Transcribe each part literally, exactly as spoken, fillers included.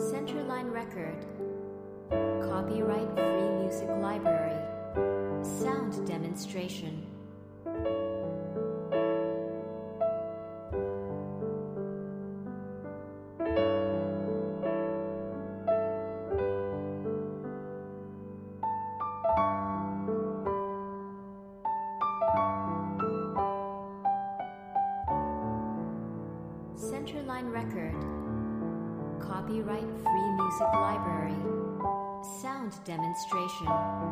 Centerline Record. Copyright Free Music Library. Sound Demonstration. Centerline Record. Copyright Free Music Library. Sound Demonstration.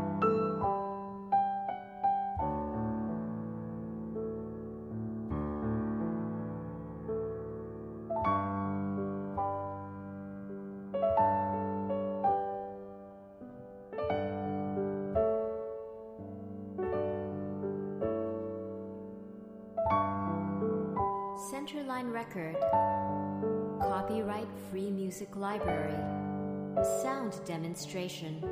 Centerline Record. Copyright Free Music Library. Sound Demonstration.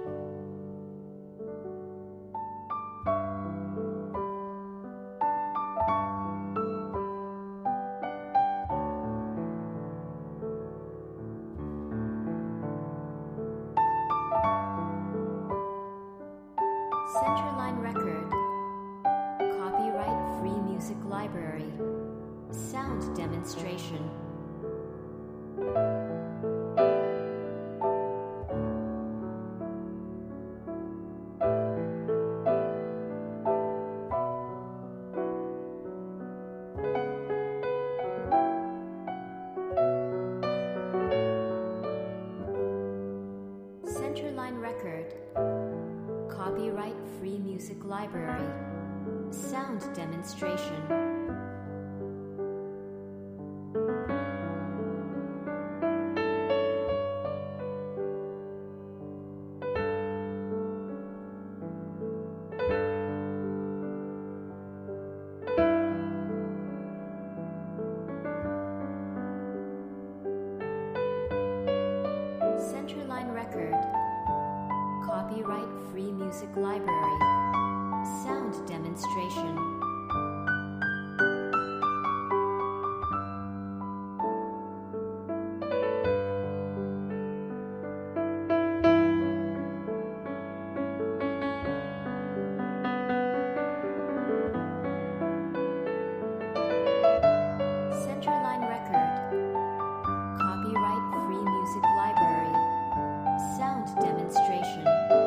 Centerline Record. Copyright Free Music Library. Sound Demonstration. Centerline Record. Copyright Free Music Library. Sound Demonstration. Centerline Record. Copyright Free Music Library. Sound Demonstration. Centerline Record. Copyright Free Music Library. Sound Demonstration.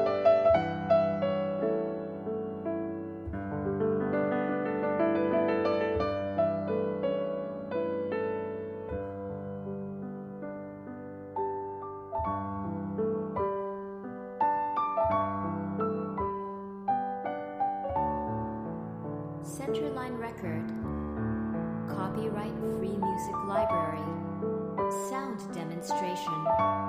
Centerline Record. Copyright Free Music Library. Sound Demonstration.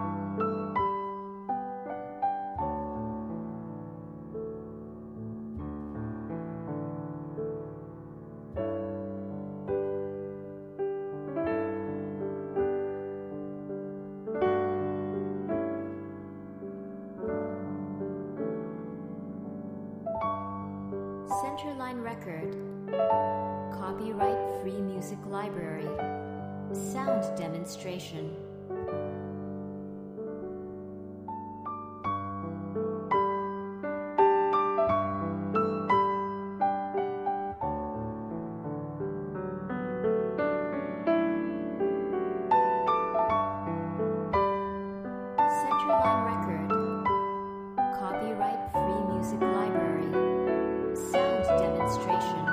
Centerline Record. Copyright Free Music Library. Sound Demonstration. Centerline Record. Copyright Free Music Library. Sound Demonstration.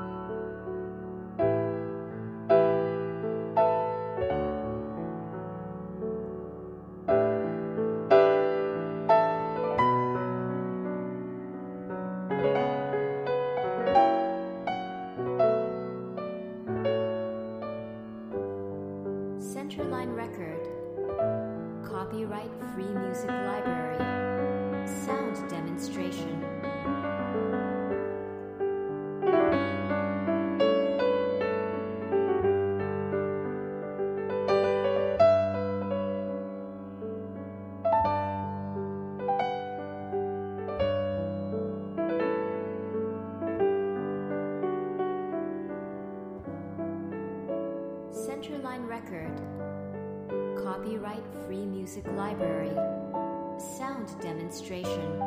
Centerline Record. Copyright Free Music Library. Sound Demonstration. Centerline Record. Copyright Free Music Library. Sound demonstration.